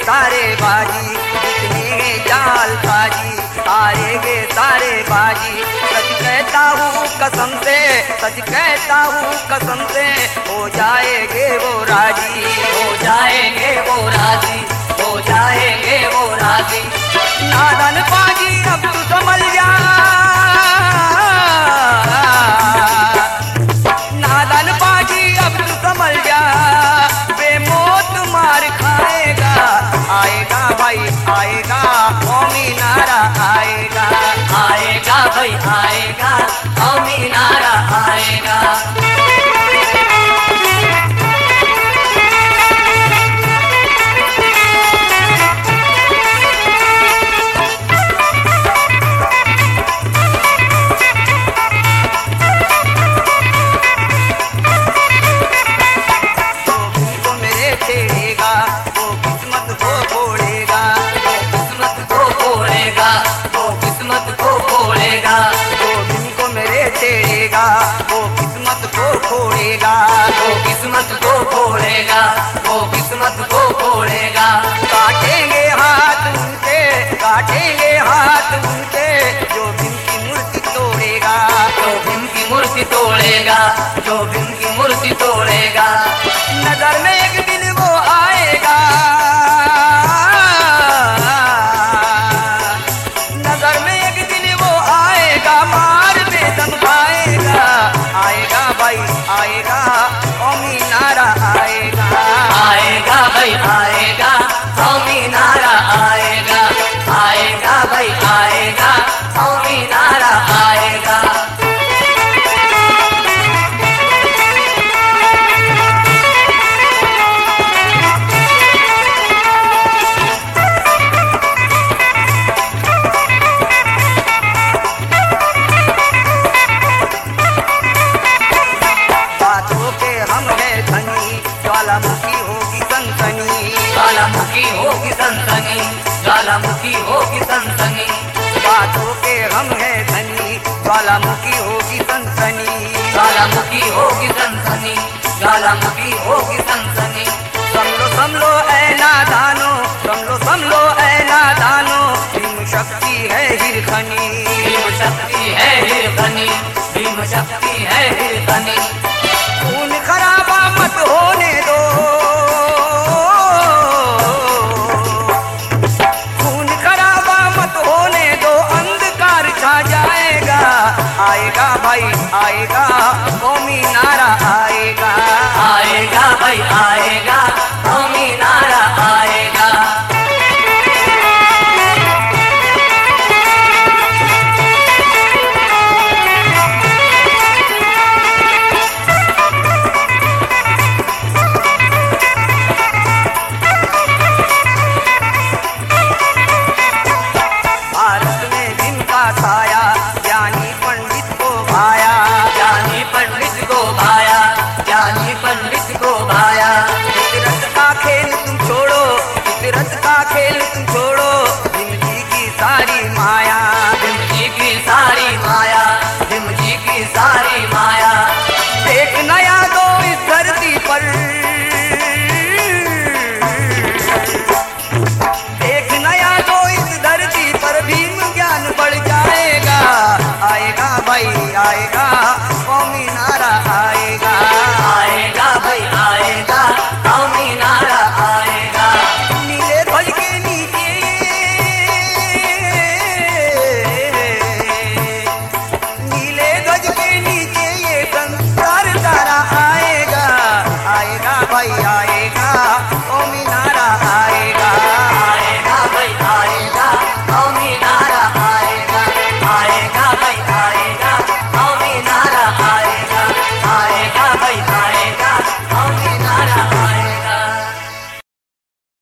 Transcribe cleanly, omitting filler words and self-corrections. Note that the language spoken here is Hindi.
सारे बाजी, जितने जाल बाजी हारेंगे सारे बाजी। सच कहता हूँ कसम से, सच कहता हूँ कसम से, हो जाएंगे वो राजी, हो जाएंगे वो राजी, हो जाएंगे वो राजी। नादान बाजी अब तू संभल जा, नादान बाजी अब तू संभल जा, बेमौत मार खाएगा। आएगा भाई आएगा, कौमी नारा आएगा, आएगा भाई आएगा, कौमी नारा आएगा। वो किस्मत को फोड़ेगा, वो किस्मत को फोड़ेगा, वो किस्मत को फोड़ेगा। काटेंगे हाथ उनके, काटेंगे हाथ उनके, जो भीम की मूर्ति तोड़ेगा, जो भीम की मूर्ति तोड़ेगा, जो भीम की मूर्ति तोड़ेगा। नजर में एक दिन वो आएगा, नजर में एक दिन वो आएगा, मार में दम खाएगा। आएगा भाई आएगा, कौमी नारा आएगा, आएगा भाई आएगा, कौमी नारा आएगा, आएगा भाई आएगा, कौमी नारा आएगा। ज्वालामुखी होगी सनसनी, ज्वालामुखी होगी सनसनी, ज्वालामुखी होगी सनसनी। बातों के हम है धनी, ज्वालामुखी होगी सनसनी, ज्वालामुखी होगी सनसनी, ज्वालामुखी होगी